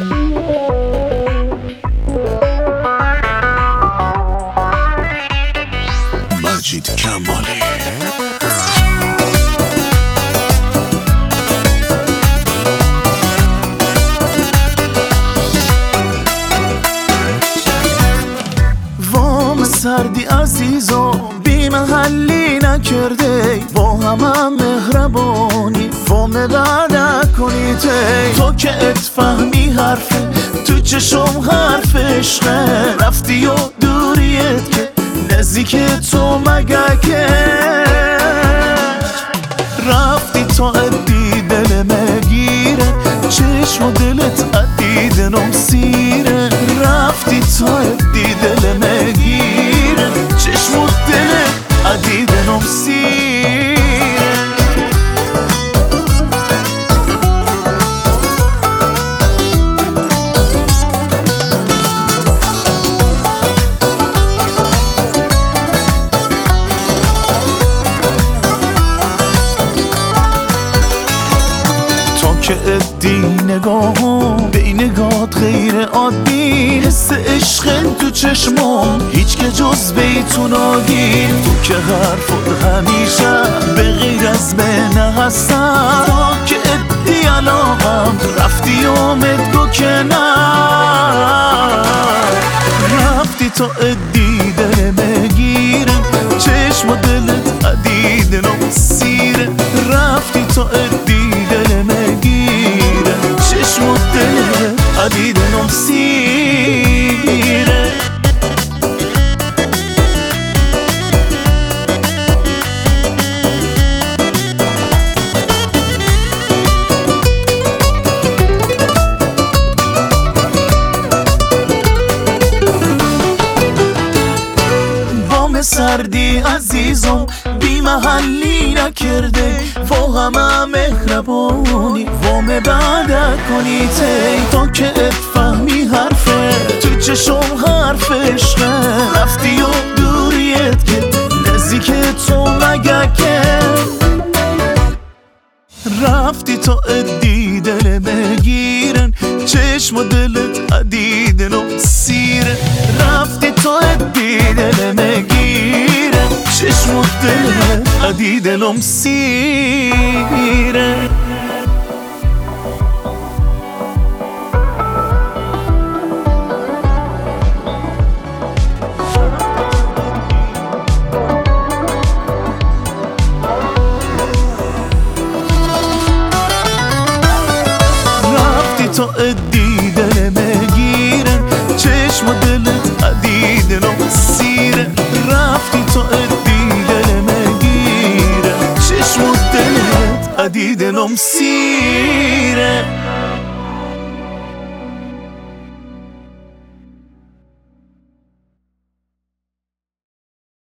مجید کمالی. سردی عزیزا بی محلی نکرده با همه مهربانی وامه بعد نکنی تو که اتفهمی حرفه تو چشم حرف عشقه رفتی و دوریت که نزدیک تو مگه که رفتی تا ادی دل مگیره چشم و دلت عدیدنم سیره رفتی تا ادی دل مگیره چشم و دلت عدیدنم سیره که ادی نگاهم بی نگات غیر عادی حس عشق تو چشمام هیچ که جز بیتو نادی تو که حرفت همیشه به غیر از بینه هستم تا که ادی علاقم رفتی آمد گو که نه رفتی تا ادی دل بگیرم چشم و دلت عدیدنم سیره رفتی تا ادی دل مگیره چشم و دلت عدیدنم سیره سردی عزیزم بی محلی نکرده و همه مهربانی وامه بعد کنی تی تا که اتفهمی حرفه تو چشم حرف عشقه رفتی و دوریت که نزدیک تو مگه که رفتی تا ادی دل بگیرن چشم و دلت عدیدنم سیره رفتی تا ادی دل بگیرن چشم و دلت عدیدنم سیره تا ادی دل بگیرن چشم و دلت عدیدنم سیره رفتی تا ادی دل بگیرن چشم و دلت عدیدنم سیره